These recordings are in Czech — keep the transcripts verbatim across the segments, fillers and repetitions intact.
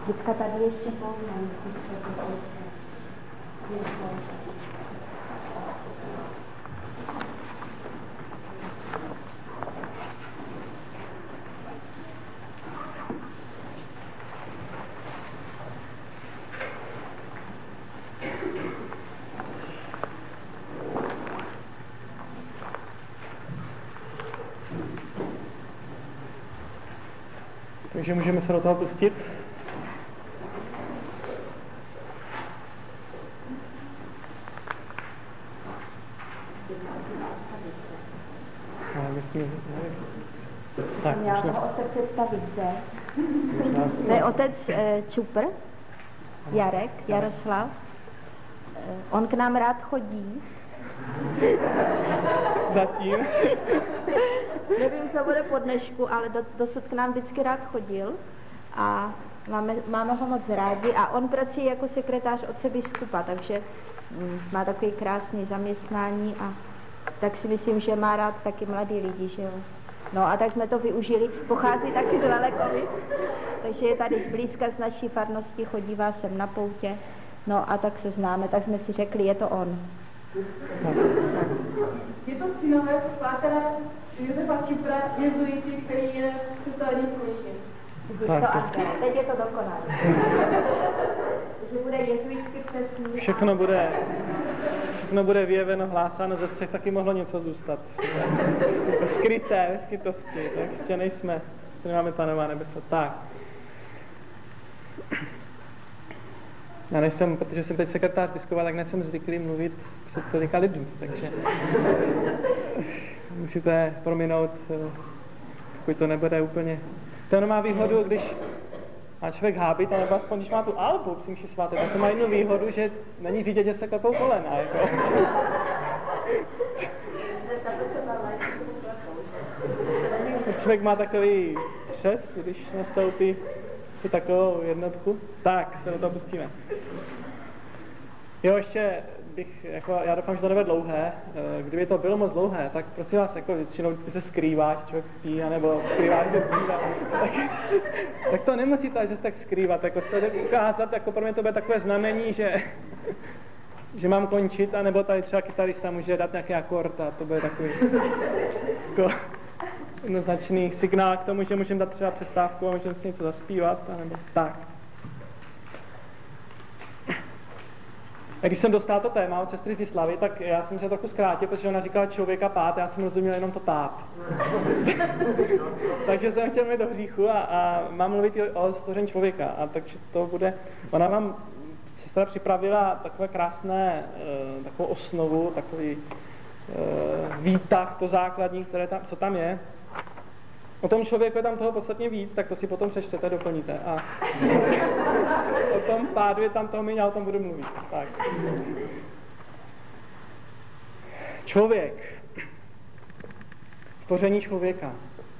Vždycka tady ještě pohodná, musím to Takže můžeme se do toho pustit. No, myslím, tak, jsem měla toho otce představit, že? To je otec e, Čupr, Jarek, Jaroslav. E, on k nám rád chodí. Zatím. Nevím, co bude po dnešku, ale do, dosud k nám vždycky rád chodil a máme, máme ho moc rádi a on pracuje jako sekretář otce biskupa, takže mm, má takový krásný zaměstnání a tak si myslím, že má rád taky mladý lidi, že jo. No a tak jsme to využili, pochází taky z Lelekovic, takže je tady zblízka z naší farnosti, chodívá sem na poutě, no a tak se známe, tak jsme si řekli, je to on. Je to synovec pátera Josefa Čupra, jezuiti, který je představený v Kolíně. Vidíš to, Anke, teď je to dokonalé. Že bude jezuitsky přesný. Všechno bude, všechno bude vyjeveno, hlásáno, ze střech taky mohlo něco zůstat. Skryté, ve skrytosti, tak ještě nejsme, ještě nemáme ta nová nebesa. Tak. Já nejsem, protože jsem teď sekretář biskupa, tak nejsem zvyklý mluvit před tolika lidmi, takže musíte prominout, pokud to nebude úplně. To má výhodu, když má člověk hábit, nebo aspoň když má tu albu při mši svaté, tak to má jednu výhodu, že není vidět, že se klepou kolena, jako. Člověk má takový třes, když nastoupí si takovou jednotku. Tak, se do toho pustíme. Jo, ještě bych, jako, já doufám, že to nebude dlouhé. Kdyby to bylo moc dlouhé, tak prosím vás, jako většinou vždycky se skrývá, že člověk spí, anebo skrývá, že zpívá. Tak, tak to nemusíte, že se tak skrývat, jako se to ukázat, jako pro mě to bude takové znamení, že, že mám končit, anebo tady třeba kytarista může dát nějaký akord a to bude takový jako jednoznačný signál k tomu, že můžeme dát třeba přestávku a můžeme si něco zaspívat, anebo tak. A když jsem dostal to téma od sestry Zislavy, tak já jsem se trochu zkrátil, protože ona říkala člověka pát, já jsem rozuměl jenom to tát. Takže jsem chtěl mít do hříchu a, a mám mluvit o stvoření člověka. A takže to bude, ona vám sestra připravila takové krásné, e, takovou osnovu, takový e, výtah, to základní, které tam, co tam je. O tom člověku je tam toho podstatně víc, tak to si potom přečtete, doplníte. A o tom pádu je tam toho méně, o tom budu mluvit. Tak. Člověk. Stvoření člověka.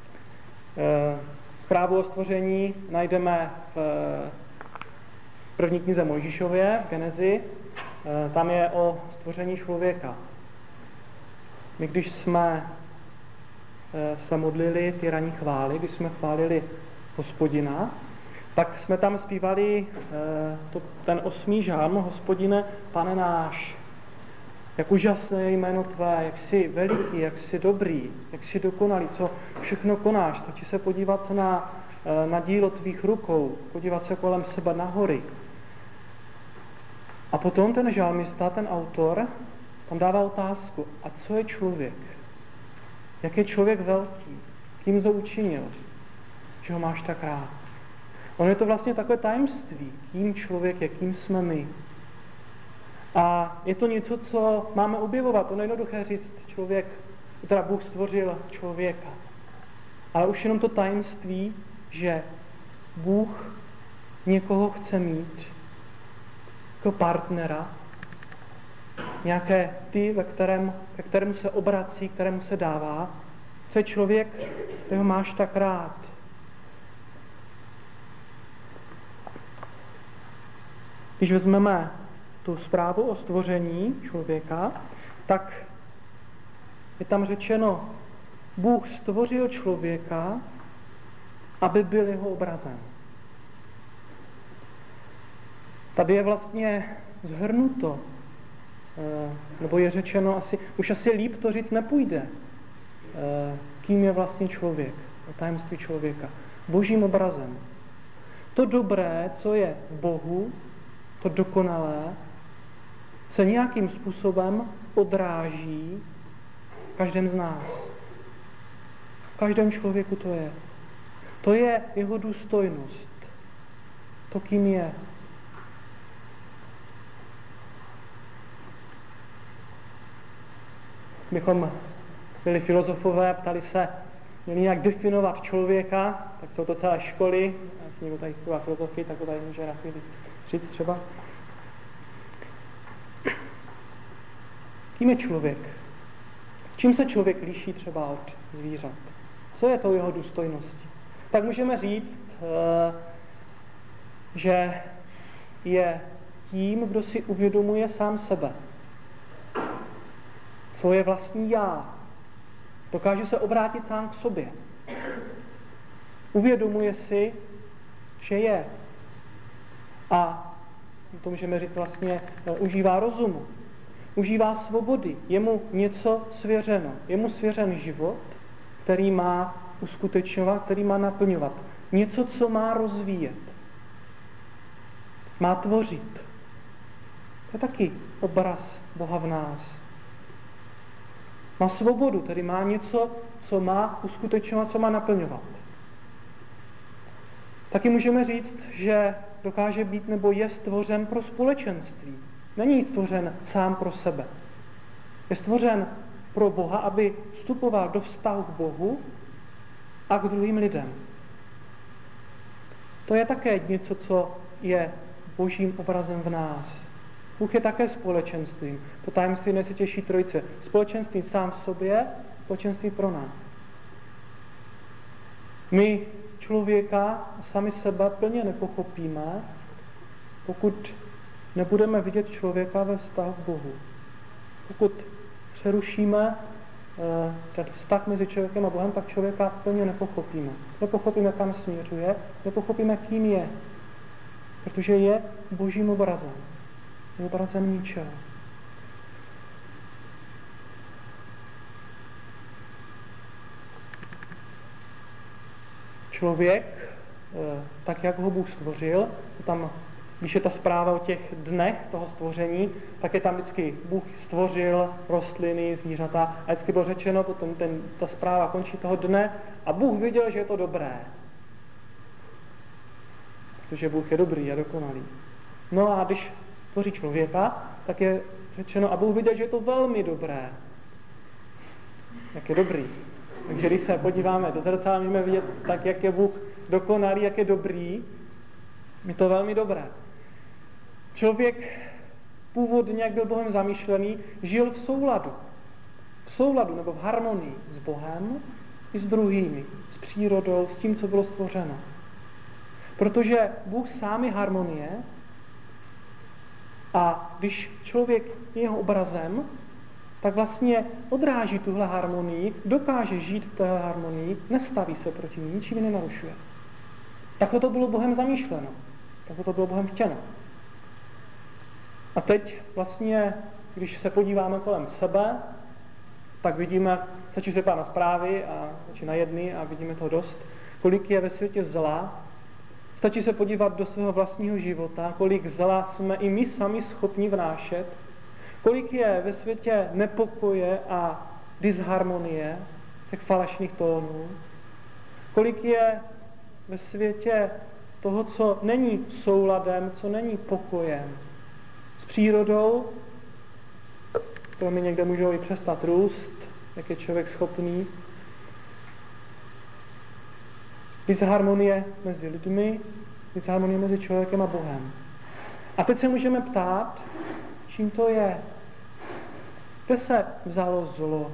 Zprávu o stvoření najdeme v první knize Mojžíšově, v Genezi. Tam je o stvoření člověka. My když jsme se modlili ty ranní chvály, když jsme chválili Hospodina, tak jsme tam zpívali eh, to, ten osmý žálm, Hospodine, Pane náš, jak úžasné je jméno Tvé, jak jsi veliký, jak jsi dobrý, jak jsi dokonalý, co všechno konáš, stačí se podívat na, eh, na dílo Tvých rukou, podívat se kolem sebe na hory. A potom ten žálmista, ten autor, tam dává otázku, a co je člověk? Jak je člověk velký? Kým to učinil? Že ho máš tak rád? Ono je to vlastně takové tajemství, kým člověk je, kým jsme my. A je to něco, co máme objevovat. Ono je jednoduché říct, člověk, teda Bůh stvořil člověka. Ale už jenom to tajemství, že Bůh někoho chce mít jako partnera, nějaké ty, ve kterém, ke kterému se obrací, kterému se dává, co je člověk, kterého máš tak rád. Když vezmeme tu zprávu o stvoření člověka, tak je tam řečeno, Bůh stvořil člověka, aby byl jeho obrazem. Tady je vlastně zhrnuto, nebo je řečeno, asi, už asi líp to říct nepůjde, kým je vlastně člověk, o tajemství člověka. Božím obrazem. To dobré, co je v Bohu, to dokonalé, se nějakým způsobem odráží v každém z nás. V každém člověku to je. To je jeho důstojnost. To, kým je. Bychom byli filozofové, ptali se, měli nějak definovat člověka, tak jsou to celé školy, jestli někdo tady studuje filozofii, tak to tady může na chvíli říct třeba. Kým je člověk? Čím se člověk liší třeba od zvířat? Co je to jeho důstojností? Tak můžeme říct, že je tím, kdo si uvědomuje sám sebe. Co je vlastní já. Dokáže se obrátit sám k sobě. Uvědomuje si, že je. A to můžeme říct vlastně, užívá rozumu. Užívá svobody. Je mu něco svěřeno. Je mu svěřen život, který má uskutečňovat, který má naplňovat. Něco, co má rozvíjet. Má tvořit. To je taky obraz Boha v nás. Má svobodu, tedy má něco, co má uskutečňovat, co má naplňovat. Taky můžeme říct, že dokáže být nebo je stvořen pro společenství. Není stvořen sám pro sebe. Je stvořen pro Boha, aby vstupoval do vztahu k Bohu a k druhým lidem. To je také něco, co je Božím obrazem v nás. Bůh je také společenstvím. To tajemství Nejsvětější Trojice. Společenství sám v sobě, společenství pro nás. My člověka sami sebe plně nepochopíme, pokud nebudeme vidět člověka ve vztahu k Bohu. Pokud přerušíme ten vztah mezi člověkem a Bohem, tak člověka plně nepochopíme. Nepochopíme, kam směřuje, nepochopíme, kým je. Protože je Božím obrazem. Je obrazem ničeho. Člověk, tak jak ho Bůh stvořil, tam, když je ta zpráva o těch dnech toho stvoření, tak je tam vždycky Bůh stvořil rostliny, zvířata a vždycky bylo řečeno, potom ten, ta zpráva končí toho dne a Bůh viděl, že je to dobré. Protože Bůh je dobrý a dokonalý. No a když tvoří člověka, tak je řečeno, a Bůh viděl, že je to velmi dobré. Jak je dobrý. Takže když se podíváme do zrcadla, můžeme vidět tak, jak je Bůh dokonalý, jak je dobrý. Je to velmi dobré. Člověk původně, jak byl Bohem zamýšlený, žil v souladu. V souladu nebo v harmonii s Bohem i s druhými, s přírodou, s tím, co bylo stvořeno. Protože Bůh sám je harmonie a když člověk je jeho obrazem, tak vlastně odráží tuhle harmonii, dokáže žít v téhle harmonii, nestaví se proti ní, ničím ji nenarušuje. Takhle to bylo Bohem zamýšleno. Takhle to bylo Bohem chtěno. A teď vlastně, když se podíváme kolem sebe, tak vidíme, stačí se pát na zprávy, a, stačí na jedny a vidíme toho dost, kolik je ve světě zla. Stačí se podívat do svého vlastního života, kolik zla jsme i my sami schopni vnášet, kolik je ve světě nepokoje a disharmonie, těch falešných tónů, kolik je ve světě toho, co není souladem, co není pokojem s přírodou, kromě někde můžou i přestat růst, jak je člověk schopný, disharmonie mezi lidmi, disharmonie mezi člověkem a Bohem. A teď se můžeme ptát, čím to je? Kde se vzalo zlo?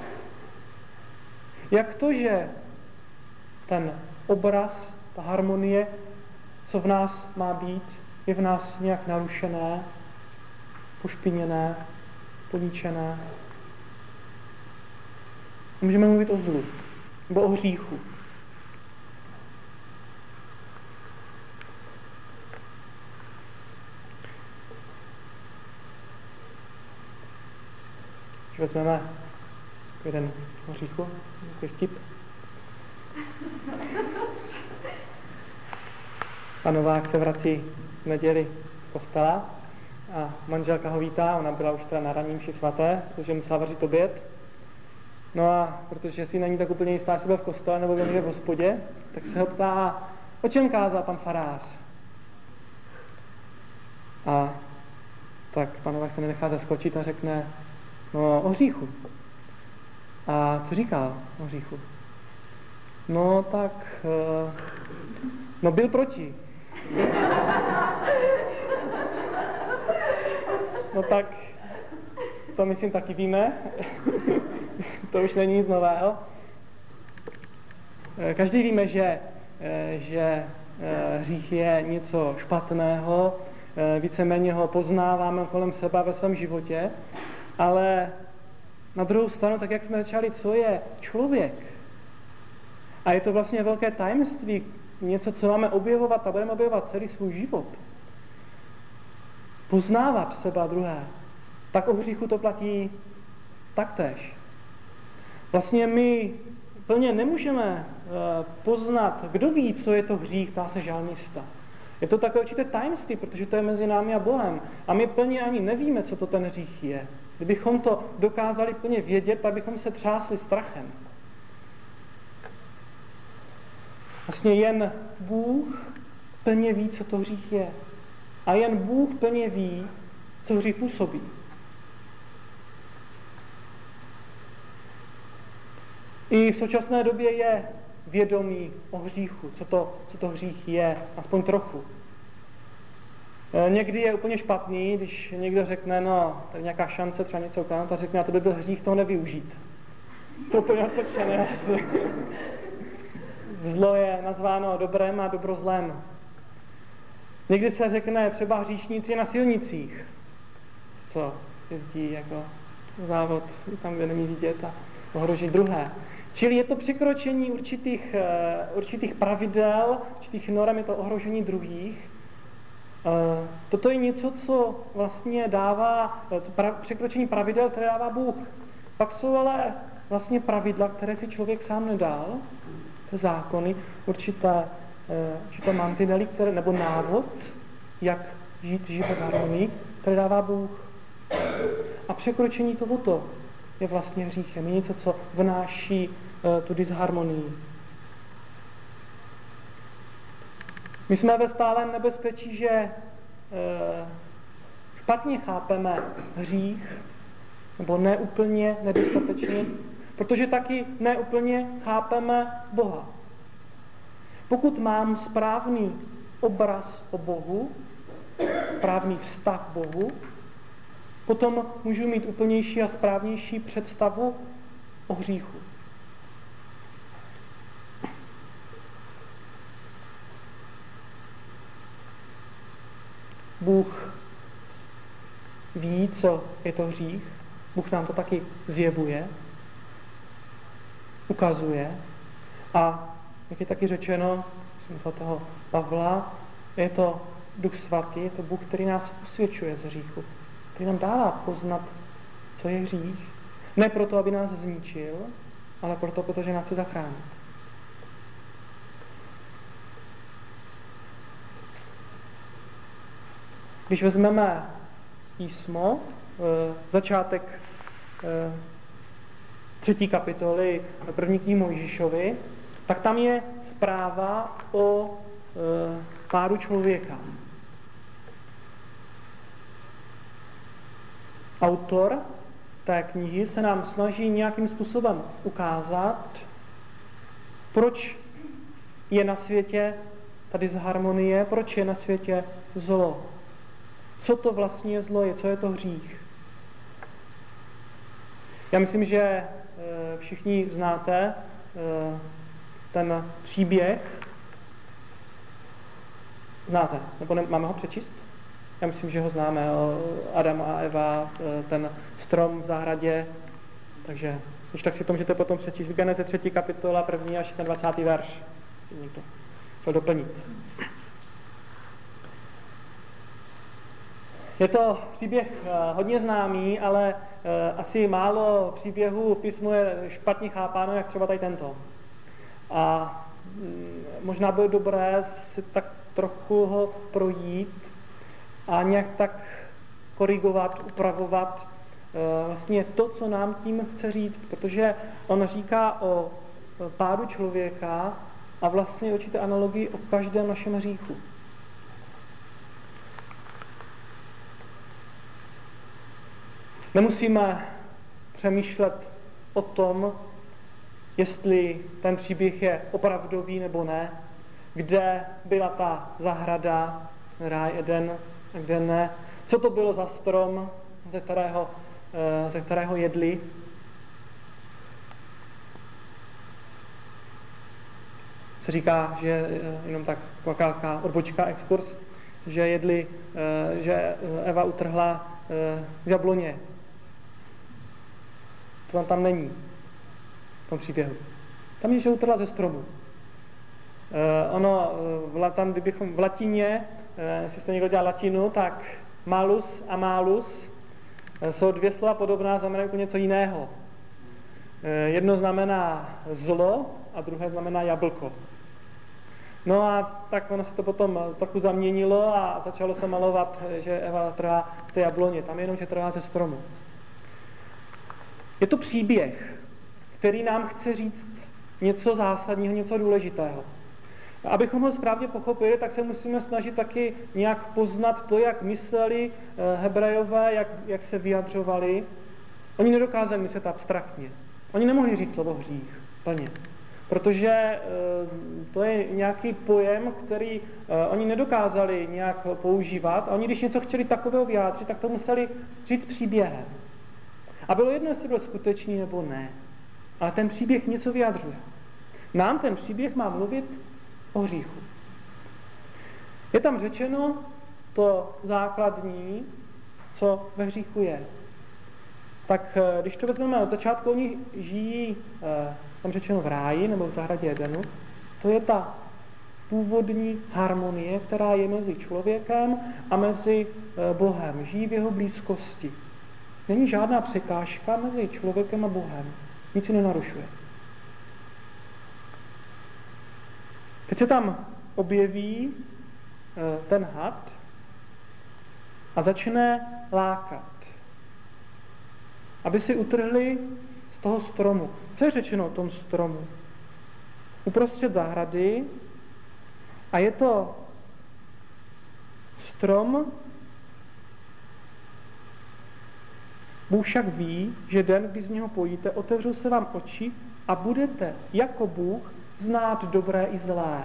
Jak to, že ten obraz, ta harmonie, co v nás má být, je v nás nějak narušené, pošpiněné, poničené? Můžeme mluvit o zlu, nebo o hříchu. vezmeme jeden hříchu, takový vtip. Pan Novák se vrací v neděli z kostela a manželka ho vítá, ona byla už teda na ranní mši svaté, protože musela vařit oběd. No a protože si není tak úplně jistá, jestli byl v kostele nebo byl někde v hospodě, tak se ho ptá, o čem kázal pan farář? A tak pan Novák se nenechá zaskočit a řekne, no o hříchu. A co říkal o hříchu? No tak, no byl proti. No tak, to myslím taky víme. To už není nic nového. Každý víme, že, že hřích je něco špatného, víceméně ho poznáváme kolem sebe ve svém životě, ale na druhou stranu, tak jak jsme začali, co je člověk? A je to vlastně velké tajemství, něco, co máme objevovat a budeme objevovat celý svůj život. Poznávat sebe a druhé. Tak o hříchu to platí taktéž. Vlastně my plně nemůžeme poznat, kdo ví, co je to hřích, ptá se žalmista. Je to takové určité tajemství, protože to je mezi námi a Bohem. A my plně ani nevíme, co to ten hřích je. Kdybychom to dokázali plně vědět, tak bychom se třásli strachem. Vlastně jen Bůh plně ví, co to hřích je. A jen Bůh plně ví, co hřích působí. I v současné době je vědomí o hříchu, co to, co to hřích je, aspoň trochu. Někdy je úplně špatný, když někdo řekne, no, tady nějaká šance, třeba něco ukázat, a řekne, a to by byl hřích toho nevyužít. To je úplně otočené. Zlo je nazváno dobrem a dobro zlem. Někdy se řekne třeba hříšníci na silnicích, co jezdí jako závod, tam, kde není vidět a ohroží druhé. Čili je to překročení určitých, uh, určitých pravidel, určitých norem, je to ohrožení druhých. Uh, toto je něco, co vlastně dává, uh, to pra, překročení pravidel, které dává Bůh. Pak jsou ale vlastně pravidla, které si člověk sám nedal, zákony, určité, uh, určité mantinely, které, nebo návod, jak žít život harmonii, které dává Bůh. A překročení tohoto je vlastně hříchem. Je něco, co vnáší uh, tu disharmonii. My jsme ve stálém nebezpečí, že uh, špatně chápeme hřích, nebo neúplně, nedostatečně, protože taky neúplně chápeme Boha. Pokud mám správný obraz o Bohu, správný vztah k Bohu, potom můžu mít úplnější a správnější představu o hříchu. Bůh ví, co je to hřích. Bůh nám to taky zjevuje, ukazuje. A jak je taky řečeno, svatého Pavla, je to Duch Svatý, je to Bůh, který nás usvědčuje z hříchu. Který nám dává poznat, co je hřích. Ne proto, aby nás zničil, ale proto, protože nás chce zachránit. Když vezmeme písmo, začátek třetí kapitoly první knihy Mojžíšovi, tak tam je zpráva o pádu člověka. Autor té knihy se nám snaží nějakým způsobem ukázat, proč je na světě ta disharmonie, proč je na světě zlo. Co to vlastně zlo je, co je to hřích. Já myslím, že všichni znáte ten příběh. Znáte, nebo ne, máme ho přečíst? Já myslím, že ho známe, o Adam a Eva, ten strom v zahradě. Takže, když tak si to můžete potom přečíst. Geneze třetí kapitola, první až ten dvacátý verš. Někdo chtěl doplnit. Je to příběh hodně známý, ale asi málo příběhů písmu je špatně chápáno, jak třeba tady tento. A možná bylo dobré si tak trochu ho projít a nějak tak korigovat, upravovat vlastně to, co nám tím chce říct, protože on říká o pádu člověka a vlastně určité analogii o každém našem hříchu. Nemusíme přemýšlet o tom, jestli ten příběh je opravdový nebo ne, kde byla ta zahrada, ráj Eden, a kde ne, co to bylo za strom, ze kterého, ze kterého jedli. Se říká, že jenom tak taková odbočka, exkurs, že jedli, že Eva utrhla z jabloně. To tam, tam není v tom příběhu. Tam je, že utrhla ze stromu. Uh, ono, v, tam, kdybychom v latině, uh, jestli jste někdo dělal latinu, tak malus a malus uh, jsou dvě slova podobná, znamenají úplně něco jiného. Uh, jedno znamená zlo a druhé znamená jablko. No a tak ono se to potom trochu zaměnilo a začalo se malovat, že Eva trhá z té jabloně. Tam jenom, že trhá ze stromu. Je to příběh, který nám chce říct něco zásadního, něco důležitého. Abychom ho správně pochopili, tak se musíme snažit taky nějak poznat to, jak mysleli Hebrejové, jak, jak se vyjadřovali. Oni nedokázali myslet abstraktně. Oni nemohli říct slovo hřích plně, protože to je nějaký pojem, který oni nedokázali nějak používat. A oni, když něco chtěli takového vyjádřit, tak to museli říct příběhem. A bylo jedno, jestli byl skutečný nebo ne. Ale ten příběh něco vyjadřuje. Nám ten příběh má mluvit o hříchu. Je tam řečeno to základní, co ve hříchu je. Tak když to vezmeme od začátku, oni žijí, tam řečeno v ráji nebo v zahradě Edenu, to je ta původní harmonie, která je mezi člověkem a mezi Bohem. Žijí v jeho blízkosti. Není žádná překážka mezi člověkem a Bohem. Nic si nenarušuje. Teď se tam objeví ten had a začne lákat, aby si utrhli z toho stromu. Co je řečeno o tom stromu? Uprostřed zahrady a je to strom. Bůh však ví, že den, kdy z něho pojíte, otevřou se vám oči a budete jako Bůh znát dobré i zlé.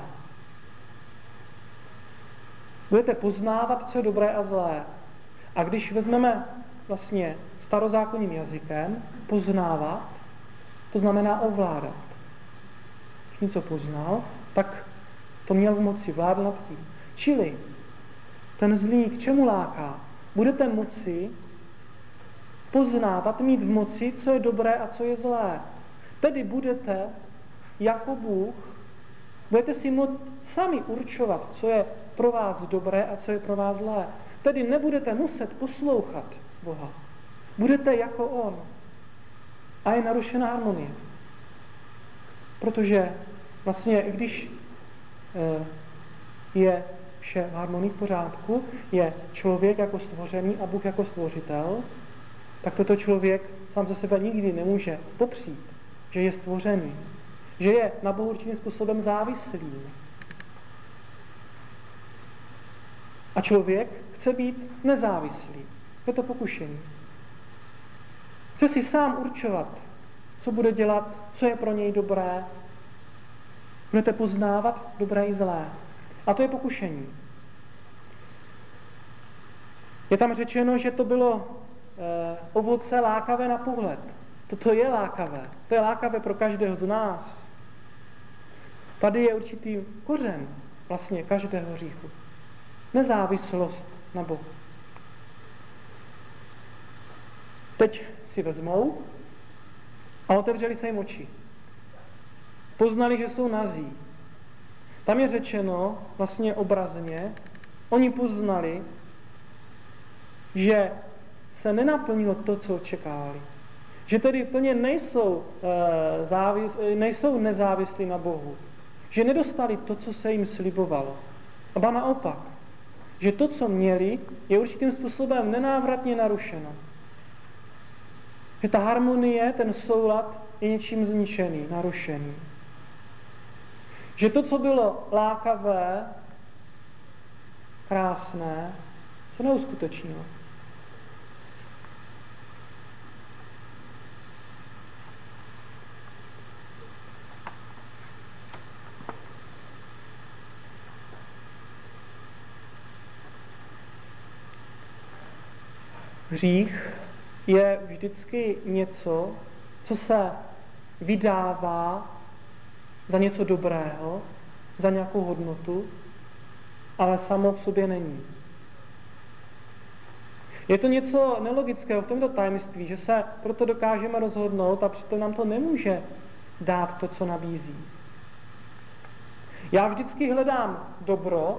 Budete poznávat, co je dobré a zlé. A když vezmeme vlastně starozákonním jazykem, poznávat, to znamená ovládat. Když něco poznal, tak to měl v moci vládnout nad tím. Čili ten zlý k čemu láká? Budete moci poznávat, mít v moci, co je dobré a co je zlé. Tedy budete jako Bůh, budete si moct sami určovat, co je pro vás dobré a co je pro vás zlé. Tedy nebudete muset poslouchat Boha. Budete jako On. A je narušená harmonie. Protože vlastně, když je vše v harmonii v pořádku, je člověk jako stvořený a Bůh jako stvořitel, tak toto člověk sám ze sebe nikdy nemůže popřít, že je stvořený, že je na Bohu určitým způsobem závislý. A člověk chce být nezávislý. Je to pokušení. Chce si sám určovat, co bude dělat, co je pro něj dobré. Budete poznávat dobré i zlé. A to je pokušení. Je tam řečeno, že to bylo eh, ovoce lákavé na pohled. Toto je lákavé. To je lákavé pro každého z nás. Tady je určitý kořen vlastně každého hříchu. Nezávislost na Bohu. Teď si vezmou a otevřeli se jim oči. Poznali, že jsou nazí. Tam je řečeno vlastně obrazně, oni poznali, že se nenaplnilo to, co očekávali. Že tedy plně nejsou, e, závis, nejsou nezávislí na Bohu. Že nedostali to, co se jim slibovalo. A ba naopak, že to, co měli, je určitým způsobem nenávratně narušeno. Že ta harmonie, ten soulad je něčím zničený, narušený. Že to, co bylo lákavé, krásné, se neuskutečnilo. Hřích je vždycky něco, co se vydává za něco dobrého, za nějakou hodnotu, ale samo v sobě není. Je to něco nelogického v tomto tajemství, že se proto dokážeme rozhodnout a přitom nám to nemůže dát to, co nabízí. Já vždycky hledám dobro,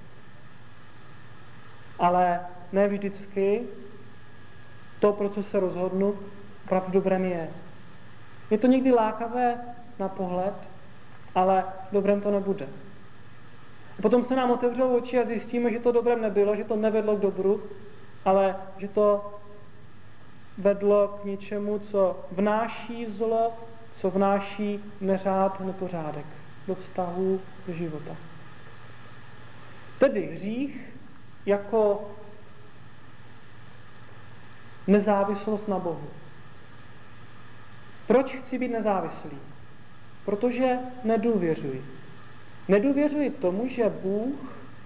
ale ne vždycky to, pro co se rozhodnu, opravdu dobrem je. Je to někdy lákavé na pohled, ale dobrem to nebude. Potom se nám otevřou oči a zjistíme, že to dobrem nebylo, že to nevedlo k dobru, ale že to vedlo k něčemu, co vnáší zlo, co vnáší neřád, nepořádek do vztahu, do života. Tedy hřích jako nezávislost na Bohu. Proč chci být nezávislý? Protože nedůvěřuji. Nedůvěřuji tomu, že Bůh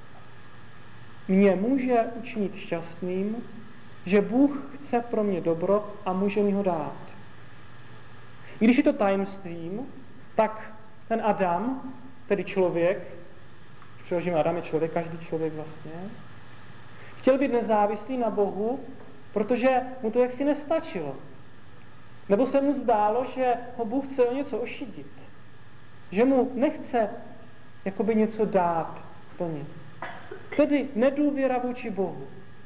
mě může učinit šťastným, že Bůh chce pro mě dobro a může mi ho dát. I když je to tajemstvím, tak ten Adam, tedy člověk, když přeložíme Adam je člověk, každý člověk vlastně, chtěl být nezávislý na Bohu, protože mu to jaksi nestačilo. Nebo se mu zdálo, že ho Bůh chce o něco ošidit. Že mu nechce jakoby něco dát plně. Tedy nedůvěra vůči Bohu.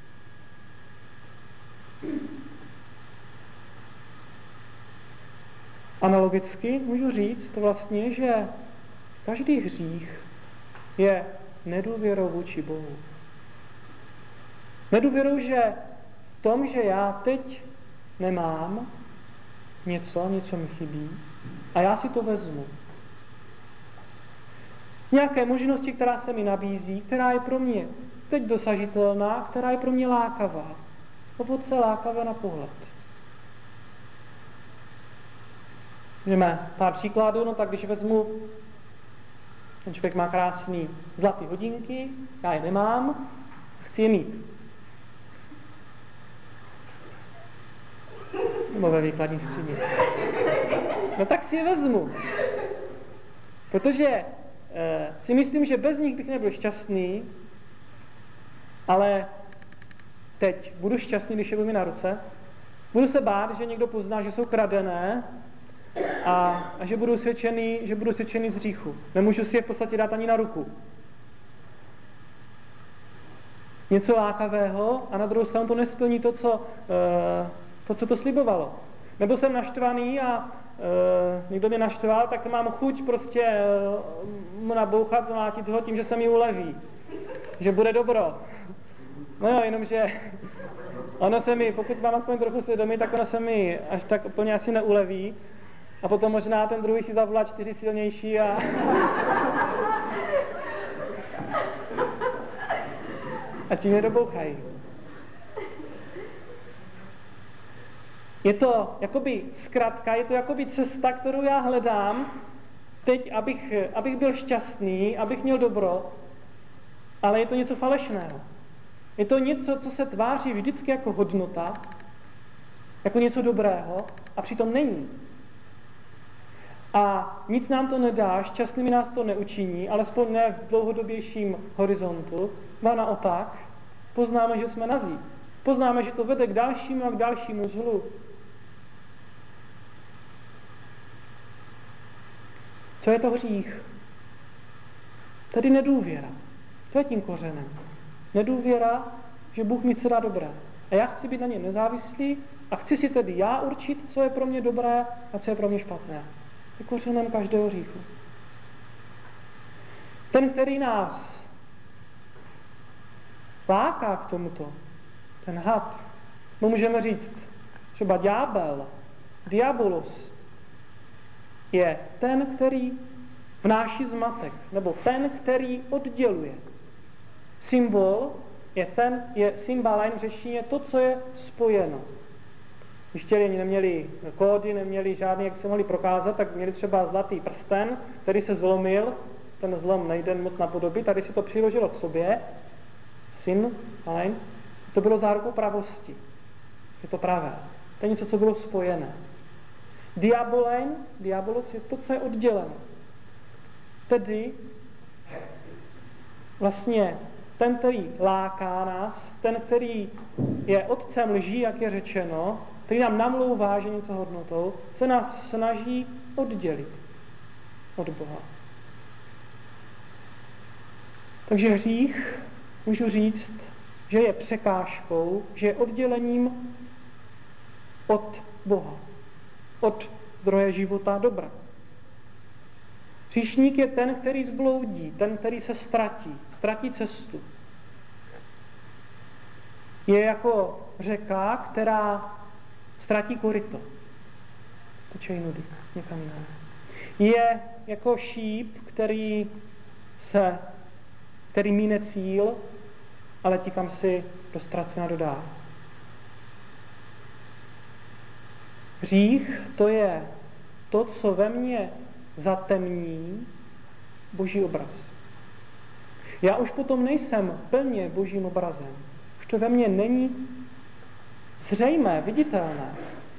Analogicky můžu říct vlastně, že každý hřích je nedůvěrou vůči Bohu. Nedůvěrou, že v tom, že já teď nemám něco, něco mi chybí a já si to vezmu. Nějaké možnosti, která se mi nabízí, která je pro mě teď dosažitelná, která je pro mě lákavá. Ovoce lákavé na pohled. Můžeme pár příkladů, no tak když vezmu, ten člověk má krásný zlatý hodinky, já je nemám, chci je mít. Nebo ve výkladní skříni. No tak si je vezmu. Protože e, si myslím, že bez nich bych nebyl šťastný, ale teď budu šťastný, když je budu mi na ruce. Budu se bát, že někdo pozná, že jsou kradené a, a že budu svědčený, že budu svědčený z hříchu. Nemůžu si je v podstatě dát ani na ruku. Něco lákavého a na druhou stranu to nesplní to, co, e, to, co to slibovalo. Nebo jsem naštvaný a e, někdo mě naštval, tak mám chuť prostě e, mu nabouchat, zmlátit ho tím, že se mi uleví. Že bude dobro. No jo, jenomže ono se mi, pokud mám aspoň trochu svědomí, tak ono se mi až tak úplně asi neuleví. A potom možná ten druhý si zavolá čtyři silnější a... a tím je dobouchají. Je to jakoby zkratka, je to jakoby cesta, kterou já hledám teď, abych, abych byl šťastný, abych měl dobro, ale je to něco falešného. Je to něco, co se tváří vždycky jako hodnota, jako něco dobrého a přitom není. A nic nám to nedá, šťastnými nás to neučiní, alespoň ne v dlouhodobějším horizontu, a naopak poznáme, že jsme nazí. Poznáme, že to vede k dalšímu a k dalšímu zlu. Co je to hřích? Tedy nedůvěra. To je tím kořenem. Nedůvěra, že Bůh mi chce dát dobré. A já chci být na ně nezávislý a chci si tedy já určit, co je pro mě dobré a co je pro mě špatné. Je kořenem každého hříchu. Ten, který nás láká k tomuto, ten had, my můžeme říct, třeba ďábel, diabolos, je ten, který vnáší zmatek, nebo ten, který odděluje. Symbol je ten, je symbalein v řečtině to, co je spojeno. Když těli neměli kódy, neměli žádný, jak se mohli prokázat, tak měli třeba zlatý prsten, který se zlomil, ten zlom nejde moc napodobit, tady se to přiložilo k sobě, syn, alein, to bylo zárukou pravosti. Je to pravé. To je něco, co bylo spojené. Diabolein, diabolos je to, co je odděleno. Tedy vlastně ten, který láká nás, ten, který je otcem lží, jak je řečeno, který nám namlouvá, že něco hodnotou, se nás snaží oddělit od Boha. Takže hřích, můžu říct, že je překážkou, že je oddělením od Boha, od zdroje života dobra. Hříšník je ten, který zbloudí, ten, který se ztratí, ztratí cestu. Je jako řeka, která ztratí koryto. Teče jinudy, někam jiného. Je jako šíp, který se, který míne cíl, ale tí, kam si do ztracena dodá. Hřích to je to, co ve mně zatemní Boží obraz. Já už potom nejsem plně Božím obrazem. Už to ve mně není zřejmé, viditelné.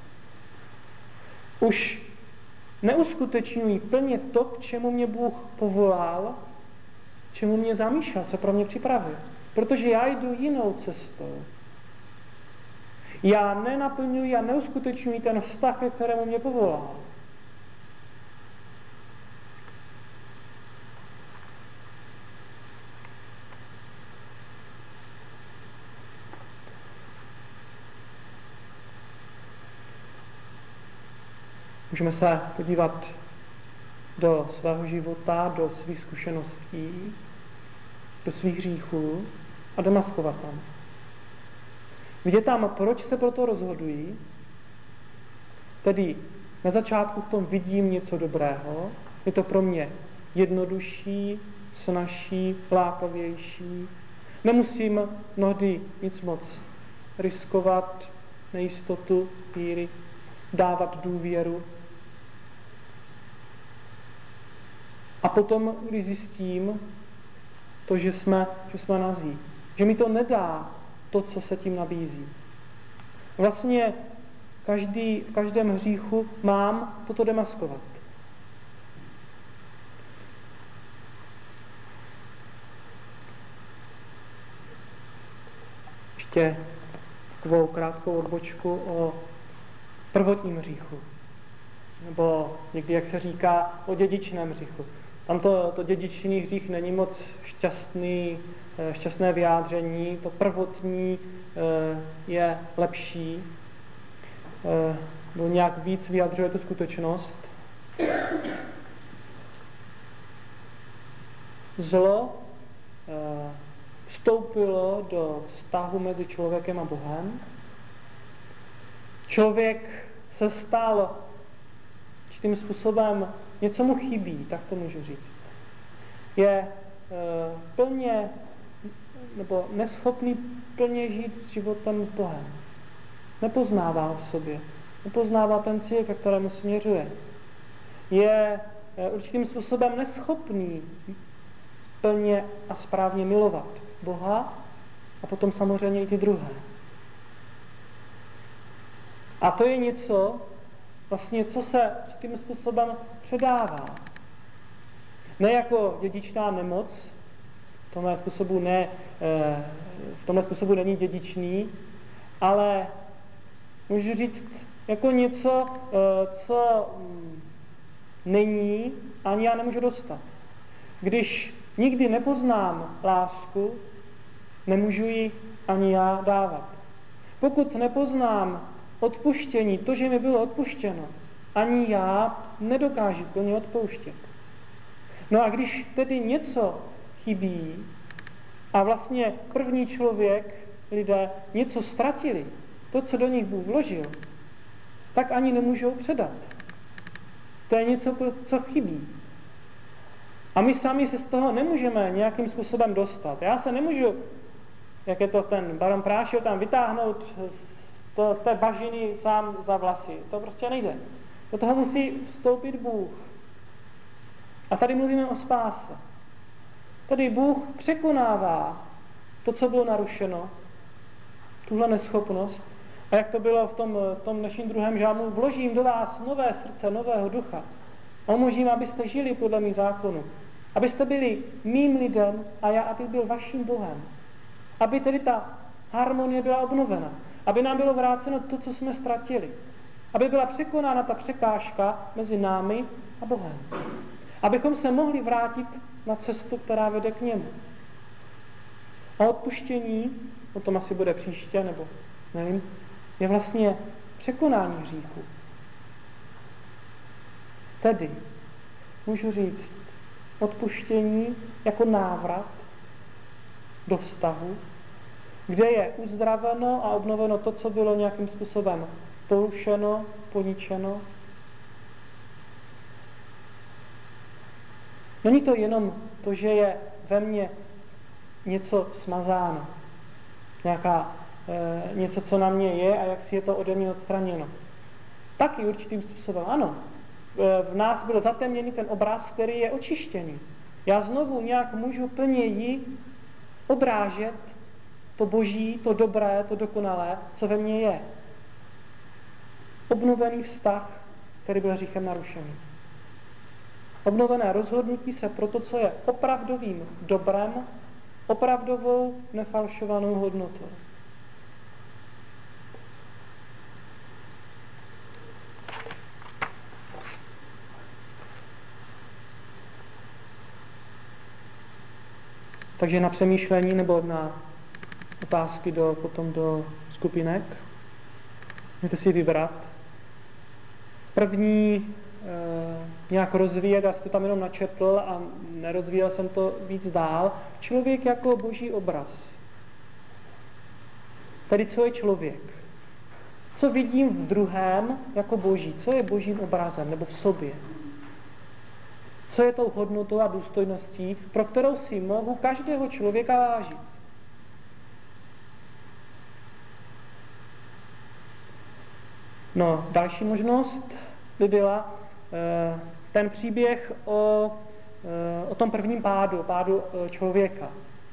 Už neuskutečňuji plně to, k čemu mě Bůh povolal, k čemu mě zamýšlel, co pro mě připravil. Protože já jdu jinou cestou. Já nenaplňuji a neuskutečňuji ten vztah, ke kterému mě povolal. Můžeme se podívat do svého života, do svých zkušeností, do svých hříchů a demaskovat tam. Vidět tam, proč se pro to rozhodují. Tedy na začátku v tom vidím něco dobrého, je to pro mě jednodušší, snazší, lákavější. Nemusím mnohdy nic moc riskovat, nejistotu, víry, dávat důvěru. A potom, když zjistím to, že jsme, že jsme nazí, že mi to nedá to, co se tím nabízí. Vlastně každý, v každém hříchu mám toto demaskovat. Ještě takovou krátkou odbočku o prvotním hříchu. Nebo někdy, jak se říká, o dědičném hříchu. Tam to, to dědičný hřích není moc šťastný, šťastné vyjádření, to prvotní je lepší, nebo nějak víc vyjadřuje tu skutečnost. Zlo vstoupilo do vztahu mezi člověkem a Bohem. Člověk se stal tím způsobem, něco mu chybí, tak to můžu říct. Je e, plně, nebo neschopný plně žít s životem s Bohem. Nepoznává ho v sobě. Nepoznává ten cíl, ke kterému směřuje. Je e, určitým způsobem neschopný plně a správně milovat Boha a potom samozřejmě i ty druhé. A to je něco, vlastně, co se tím způsobem předává. Ne jako dědičná nemoc, v tomhle způsobu, ne, v tomhle způsobu není dědičný, ale můžu říct jako něco, co není, ani já nemůžu dostat. Když nikdy nepoznám lásku, nemůžu ji ani já dávat. Pokud nepoznám odpuštění, to, že mi bylo odpuštěno, ani já nedokážu plně odpouštět. No a když tedy něco chybí a vlastně první člověk, lidé, něco ztratili, to, co do nich Bůh vložil, tak ani nemůžou předat. To je něco, co chybí. A my sami se z toho nemůžeme nějakým způsobem dostat. Já se nemůžu, jak je to ten baron Prášil, tam vytáhnout z, to, z té bažiny sám za vlasy. To prostě nejde. Do toho musí vstoupit Bůh. A tady mluvíme o spáse. Tady Bůh překonává to, co bylo narušeno, tuhle neschopnost. A jak to bylo v tom, v tom dnešním druhém žálmu, vložím do vás nové srdce, nového ducha. A umožním, abyste žili podle mých zákonů. Abyste byli mým lidem a já, abych byl vaším Bohem. Aby tedy ta harmonie byla obnovena. Aby nám bylo vráceno to, co jsme ztratili. Aby byla překonána ta překážka mezi námi a Bohem. Abychom se mohli vrátit na cestu, která vede k němu. A odpuštění, o tom asi bude příště, nebo nevím, je vlastně překonání hříchu. Tedy můžu říct odpuštění jako návrat do vztahu, kde je uzdraveno a obnoveno to, co bylo nějakým způsobem porušeno, poničeno. Není to jenom to, že je ve mně něco smazáno, nějaká, e, něco, co na mě je a jak si je to ode mě odstraněno. Taky určitým způsobem, ano. E, v nás byl zatemněný ten obraz, který je očištěný. Já znovu nějak můžu plněji odrážet to boží, to dobré, to dokonalé, co ve mně je. Obnovený vztah, který byl hříchem narušený. Obnovené rozhodnutí se pro to, co je opravdovým dobrem, opravdovou nefalšovanou hodnotou. Takže na přemýšlení nebo na otázky do, potom do skupinek. Můžete si vybrat. První e, nějak rozvíjet, já jsem to tam jenom načetl a nerozvíjel jsem to víc dál. Člověk jako boží obraz. Tedy co je člověk? Co vidím v druhém jako boží? Co je božím obrazem nebo v sobě? Co je tou hodnotou a důstojností, pro kterou si mohu každého člověka vážit? No, další možnost by byla e, ten příběh o, e, o tom prvním pádu, pádu e, člověka.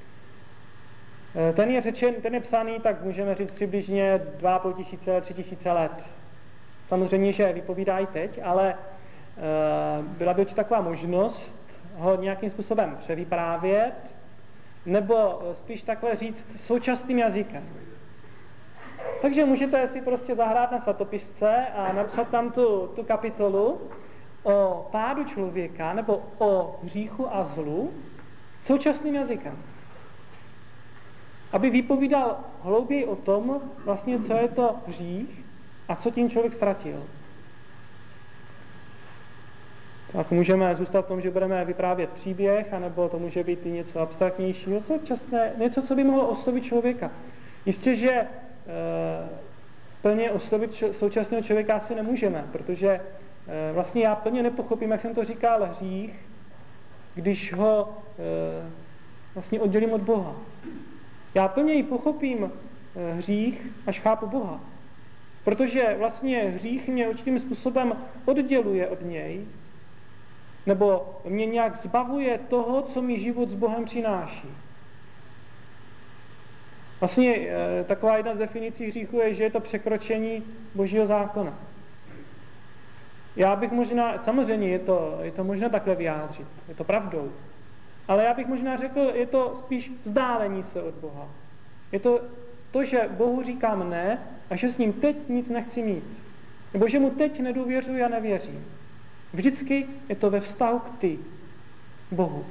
E, ten je řečen, ten je psaný, tak můžeme říct přibližně dva a půl tisíce, tři tisíce let. Samozřejmě, že vypovídá i teď, ale e, byla by určitě taková možnost ho nějakým způsobem převyprávět, nebo spíš takhle říct současným jazykem. Takže můžete si prostě zahrát na svatopisce a napsat tam tu, tu kapitolu o pádu člověka nebo o hříchu a zlu současným jazykem. Aby vypovídal hlouběji o tom, vlastně, co je to hřích a co tím člověk ztratil. Tak můžeme zůstat v tom, že budeme vyprávět příběh, anebo to může být i něco abstraktnějšího, současné, něco, co by mohlo oslovit člověka. Jistě, že e, plně oslovit č- současného člověka asi nemůžeme, protože e, vlastně já plně nepochopím, jak jsem to říkal, hřích, když ho e, vlastně oddělím od Boha. Já plně i pochopím e, hřích, až chápu Boha. Protože vlastně hřích mě určitým způsobem odděluje od něj, nebo mě nějak zbavuje toho, co mi život s Bohem přináší. Vlastně e, taková jedna z definicí hříchu je, že je to překročení Božího zákona. Já bych možná, samozřejmě je to, je to možné takhle vyjádřit, je to pravdou, ale já bych možná řekl, je to spíš vzdálení se od Boha. Je to to, že Bohu říkám ne a že s ním teď nic nechci mít. Nebo že mu teď nedůvěřuji a nevěřím. Vždycky je to ve vztahu k ty, Bohu.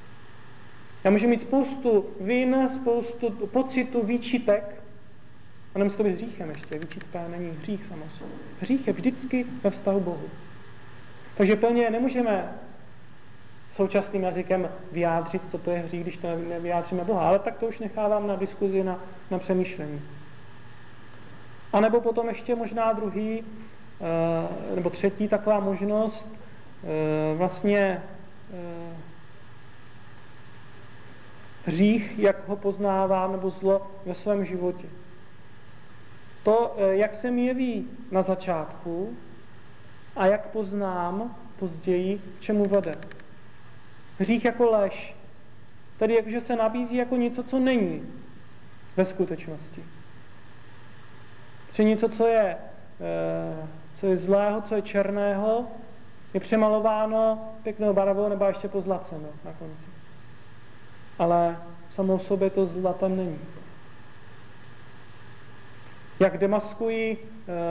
Já můžu mít spoustu vin, spoustu pocitů, výčitek A nemusí to být hříchem ještě, výčitka není hřích samozřejmě. Hřích je vždycky ve vztahu Bohu. Takže plně nemůžeme současným jazykem vyjádřit, co to je hřích, když to nevyjádříme Boha, ale tak to už nechávám na diskuzi, na, na přemýšlení. A nebo potom ještě možná druhý, nebo třetí taková možnost, vlastně hřích, jak ho poznávám, nebo zlo ve svém životě. To, jak se mi jeví na začátku a jak poznám později, k čemu vede. Hřích jako lež, tedy jakože se nabízí jako něco, co není ve skutečnosti. Že něco, co je, co je zlého, co je černého, je přemalováno pěknou barvou nebo ještě pozlaceno na konci. Ale samou sobě to zla tam není. Jak demaskuji,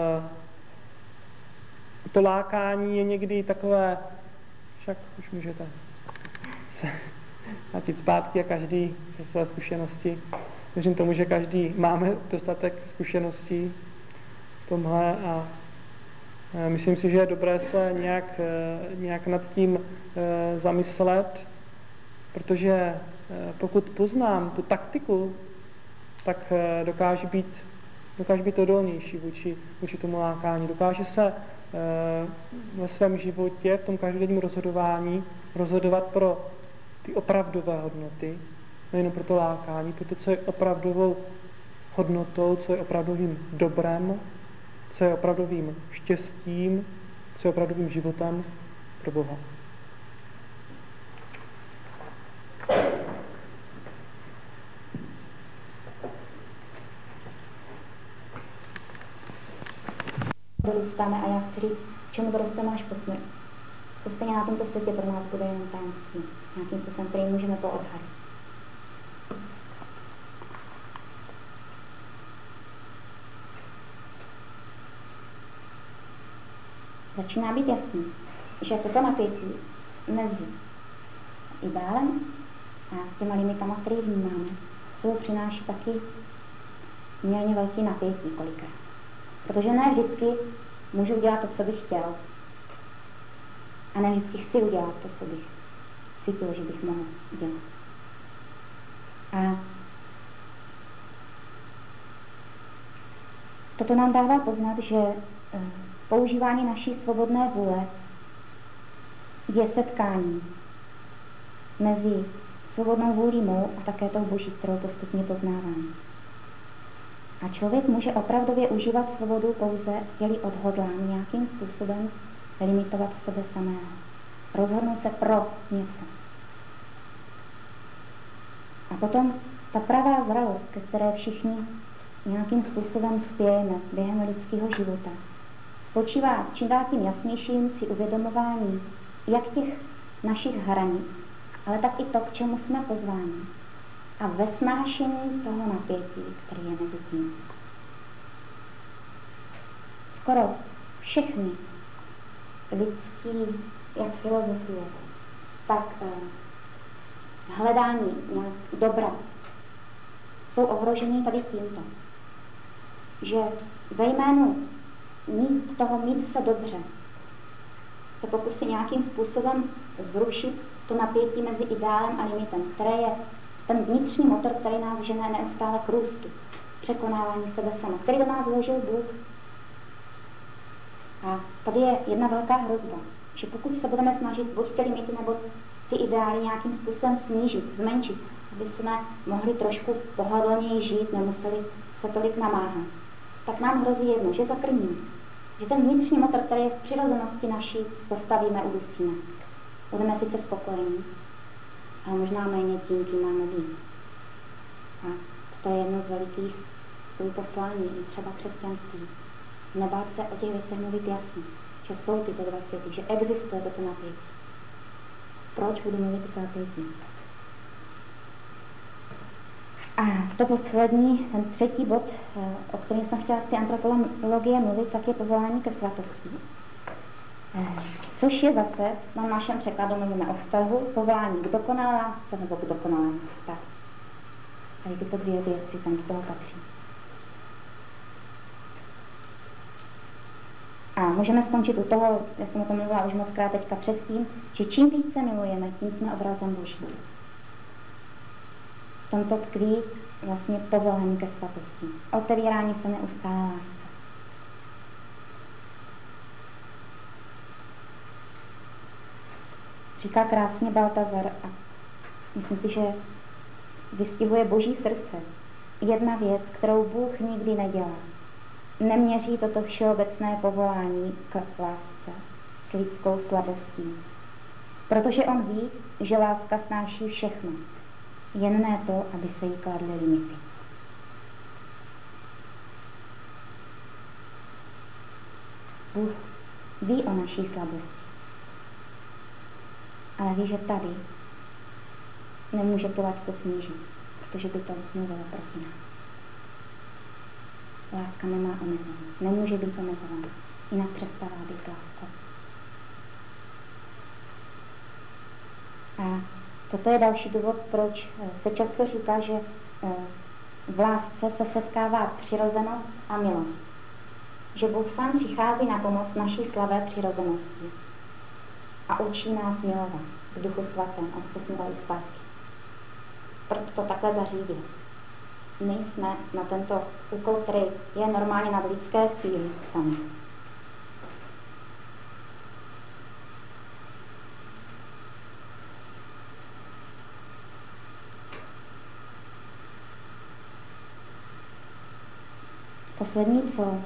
to lákání je někdy takové, však už můžete se vrátit zpátky a každý ze své zkušenosti. Věřím tomu, že každý máme dostatek zkušeností v tomhle a myslím si, že je dobré se nějak, nějak nad tím zamyslet, protože pokud poznám tu taktiku, tak dokáže být, dokáže být odolnější vůči, vůči tomu lákání. Dokáže se ve svém životě, v tom každodenním rozhodování, rozhodovat pro ty opravdové hodnoty, nejen pro to lákání, pro to, co je opravdovou hodnotou, co je opravdovým dobrem, co je opravdovým štěstím, co je opravdovým životem pro Boha. Dorůstáme a já chci říct, čemu dorosteme až po smrt. Co stejně na tomto světě pro nás bude jenom tajemství, nějakým způsobem, který můžeme poodhalit. Začíná být jasný, že toto napětí mezi ideálem a těma limitama, které vnímáme, sebou přináší taky měrně velký napětí kolikrát. Protože ne vždycky můžu udělat to, co bych chtěl. A ne vždycky chci udělat to, co bych cítil, že bych mohl udělat. A toto nám dává poznat, že používání naší svobodné vůle je setkání mezi svobodnou vůlí mou a také tou Boží, kterou postupně poznávám. A člověk může opravdově užívat svobodu pouze, je-li odhodlán nějakým způsobem limitovat sebe samého. Rozhodnout se pro něco. A potom ta pravá zralost, ke které všichni nějakým způsobem spějeme během lidského života, spočívá čím dál tím jasnějším si uvědomování jak těch našich hranic, ale tak i to, k čemu jsme pozváni. A ve snášení toho napětí, který je mezi tím. Skoro všechny lidský, jak filozofie, tak eh, hledání nějak dobra jsou ohroženy tady tímto, že ve jménu mít toho mít se dobře se pokusí nějakým způsobem zrušit to napětí mezi ideálem a limitem, které je ten vnitřní motor, který nás žene neustále k růstu, překonávání sebe sama, který do nás vložil Bůh. A tady je jedna velká hrozba, že pokud se budeme snažit buď ty limity nebo ty ideály nějakým způsobem snížit, zmenšit, aby jsme mohli trošku pohodlněji žít, nemuseli se tolik namáhat, tak nám hrozí jedno, že zakrníme. Že ten vnitřní motor, který je v přirozenosti naší, zastavíme, udusíme. Budeme sice spokojení, ale možná méně tím, kým máme být. A to je jedno z velikých poslání, třeba křesťanství. Nebát se o těch věcech mluvit jasně, že jsou tyto dva světy, že existuje toto napětí. Proč budu mluvit o zapětí? A to poslední, ten třetí bod, o kterém jsem chtěla z té antropologie mluvit, tak je povolání ke svatosti. Což je zase, na našem překladu mluvíme o vztahu, povolání k dokonalé lásce nebo k dokonalému vztahu. A tyto dvě věci tam do toho patří. A můžeme skončit u toho, já jsem o tom mluvila už moc krát teďka předtím, že čím více milujeme, tím jsme obrazem Boží. V tomto tkví vlastně povolání ke svatosti. Otevírání se neustále lásce. Říká krásně Baltazar a myslím si, že vystihuje Boží srdce. Jedna věc, kterou Bůh nikdy nedělá. Neměří toto všeobecné povolání k lásce s lidskou slabostí. Protože on ví, že láska snáší všechno. Jen ne to, aby se jí kladly limity. Bůh ví o naší slabosti. Ale ví, že tady nemůže tu laťku snížit, protože by to mluvilo proti nám. Láska nemá omezení, nemůže být omezovaná, jinak přestává být láskou. A toto je další důvod, proč se často říká, že v lásce se setkává přirozenost a milost. Že Bůh sám přichází na pomoc naší slabé přirozenosti a učí nás milovat v Duchu Svatém, a zase jsme dali zpátky. Proto to takhle zařídil. My jsme na tento úkol, který je normálně nad lidské síly sami. Poslední, co,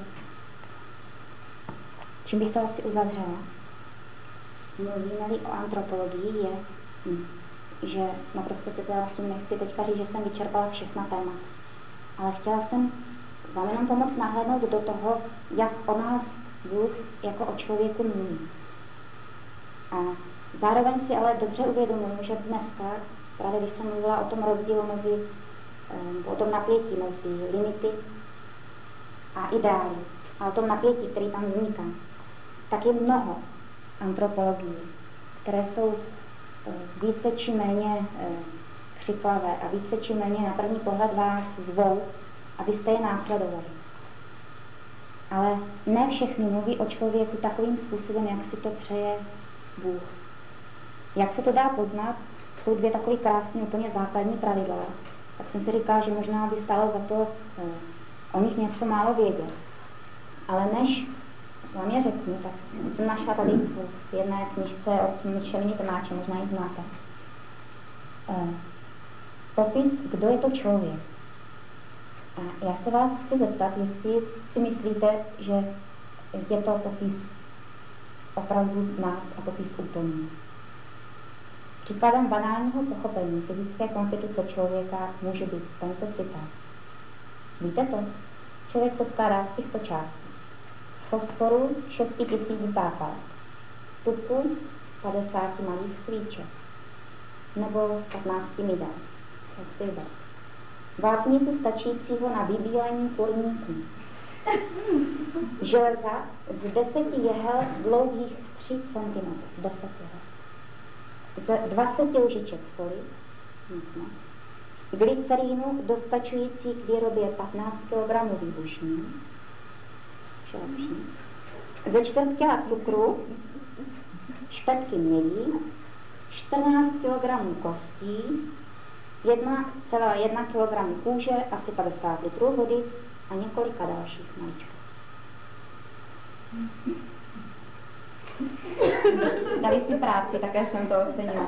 čím bych to asi uzavřela, mluvíme-li o antropologii, je, že naprosto si teda tím nechci teďka říct, že jsem vyčerpala všechna témata. Ale chtěla jsem vám jenom pomoct nahlédnout do toho, jak o nás Bůh jako o člověku mluví. A zároveň si ale dobře uvědomuji, že dneska, právě když jsem mluvila o tom rozdílu mezi, o tom napětí mezi limity a ideály, a o tom napětí, který tam vzniká, tak je mnoho antropologií, které jsou více či méně křiklavé a více či méně na první pohled vás zvou, abyste je následovali. Ale ne všechny mluví o člověku takovým způsobem, jak si to přeje Bůh. Jak se to dá poznat? Jsou dvě takové krásné, úplně základní pravidla. Tak jsem si říkala, že možná by stálo za to eh, o nich něco málo vědět. Ale než vám je řeknu, tak jsem našla tady v jedné knižce od Micheliny Trnáče, možná ji znáte. Eh, popis, kdo je to člověk. A já se vás chci zeptat, jestli si myslíte, že je to popis opravdu nás a popis úplný. Příkladem banálního pochopení fyzické konstituce člověka může být tento citát. Víte to? Člověk se skládá z těchto částí. Z fosforu šest tisíc zápalek, tuku padesát malých svíček, nebo patnáct midel, jak si vybrat. Vápníku stačícího na vybílení kurníků. Železa z deseti jehel dlouhých tři centimetry, deset jehel. Z dvaceti lžiček soli, nic moc. Glycerínu dostačující k výrobě patnáct kilogramů výbušnin. Ze čtvrt kila cukru, špetky mědí, čtrnáct kilogramů kostí, jedna celá jedna kilogramu kůže, asi padesát litrů vody a několika dalších maličkostí. Dali si práci, také jsem to ocenila.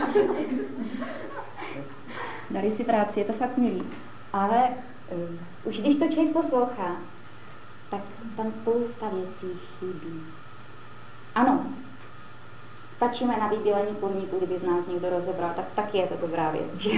Dali si práci, je to fakt milý. Ale um, už když to člověk poslouchá, tak tam spousta věcí chybí. Ano, stačíme na vybílení kurníku, kdyby z nás někdo rozebral, tak taky je to dobrá věc, že?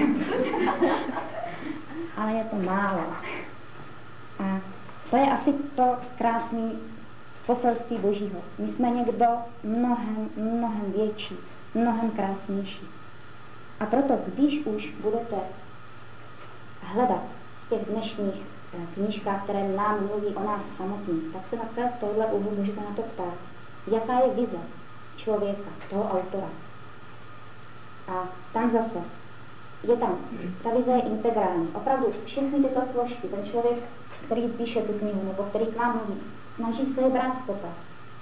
Ale je to málo. A to je asi to krásné poselství Božího. My jsme někdo mnohem, mnohem větší, mnohem krásnější. A proto, když už budete hledat v těch dnešních knížkách, které nám mluví o nás samotných, tak se takhle z tohohle úhlu můžete na to ptát, jaká je vize člověka, toho autora. A tam zase je tam, ta vize je integrální. Opravdu všechny tyto složky, ten člověk, který píše tu knihu, nebo který k nám mluví, snaží se je brát v potaz.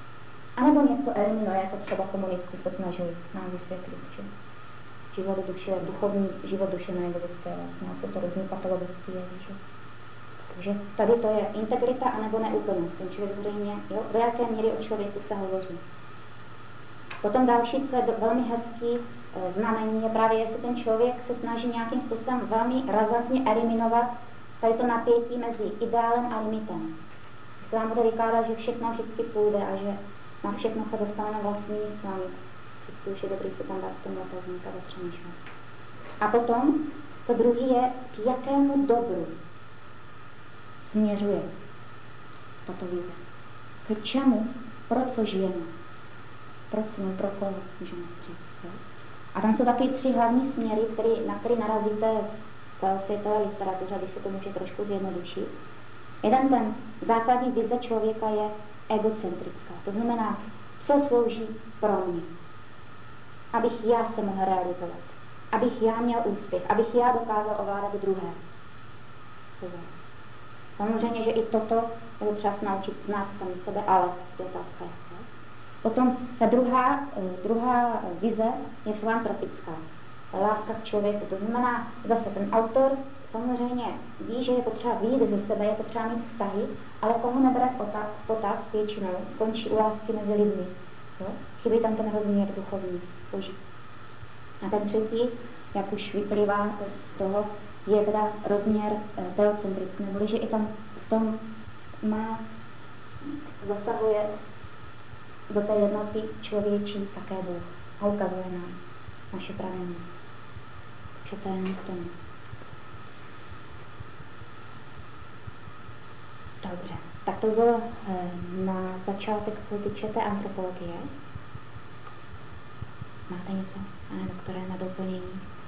A nebo něco eliminuje, jako třeba komunisti se snažili nám vysvětlit, že život duše, duchovní život duše neexistuje vlastně, a jsou to různý patologické jevy, že? Takže tady to je integrita anebo neúplnost. Ten člověk zřejmě, jo, do jaké míry o člověku se hovoří. Potom další, co je do, velmi hezký e, znamení, je právě, jestli ten člověk se snaží nějakým způsobem velmi razantně eliminovat tady to napětí mezi ideálem a limitem. Jestli vám bude vykládat, že všechno vždycky půjde a že na všechno se dostaneme vlastními slamy, vždycky už je dobrý se tam dát v tom otazník a zapřemýšlet. A potom, to druhý je, k jakému dobru směřuje tato vize. K čemu, pro co žijeme, pro co, pro koho, můžeme si říct. Jo? A tam jsou taky tři hlavní směry, který, na které narazíte v celosvětové literatuře, když se to může trošku zjednodušit. Jeden ten základní vize člověka je egocentrická. To znamená, co slouží pro mě. Abych já se mohl realizovat. Abych já měl úspěch. Abych já dokázal ovládat druhé. Pozor. Samozřejmě, že i toto je třeba se naučit znát sami sebe, ale je otázka jak. Potom ta druhá, druhá vize je filantropická. Láska k člověku. To znamená, zase ten autor samozřejmě ví, že je potřeba vyjít ze sebe, je potřeba mít vztahy, ale komu nebere potaz většinou, končí u lásky mezi lidmi. Jo? Chybí tam ten rozměr duchovní, boží. A ten třetí, jak už vyplývá z toho, je teda rozměr e, teocentrický, neboli že i tam v tom má, zasahuje do té jednoty člověčí také Bůh a ukazuje nám naše pravé místo. Takže to je k tomu. Dobře, tak to bylo e, na začátek, co se týče té antropologie. Máte něco, pane doktore, na doplnění?